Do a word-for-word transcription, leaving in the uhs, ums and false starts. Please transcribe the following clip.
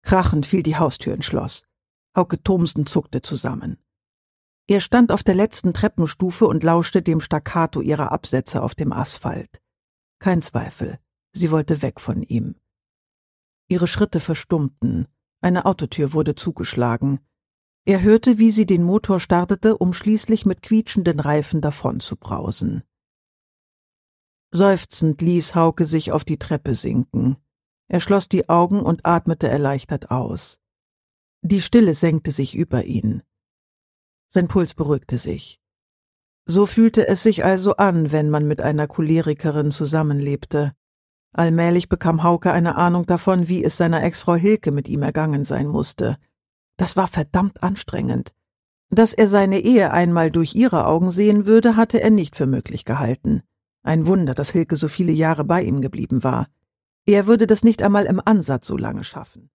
Krachend fiel die Haustür ins Schloss. Hauke Thomsen zuckte zusammen. Er stand auf der letzten Treppenstufe und lauschte dem Staccato ihrer Absätze auf dem Asphalt. Kein Zweifel, sie wollte weg von ihm. Ihre Schritte verstummten, eine Autotür wurde zugeschlagen. Er hörte, wie sie den Motor startete, um schließlich mit quietschenden Reifen davonzubrausen. Seufzend ließ Hauke sich auf die Treppe sinken. Er schloss die Augen und atmete erleichtert aus. Die Stille senkte sich über ihn. Sein Puls beruhigte sich. So fühlte es sich also an, wenn man mit einer Cholerikerin zusammenlebte. Allmählich bekam Hauke eine Ahnung davon, wie es seiner Ex-Frau Hilke mit ihm ergangen sein musste. Das war verdammt anstrengend. Dass er seine Ehe einmal durch ihre Augen sehen würde, hatte er nicht für möglich gehalten. Ein Wunder, dass Hilke so viele Jahre bei ihm geblieben war. Er würde das nicht einmal im Ansatz so lange schaffen.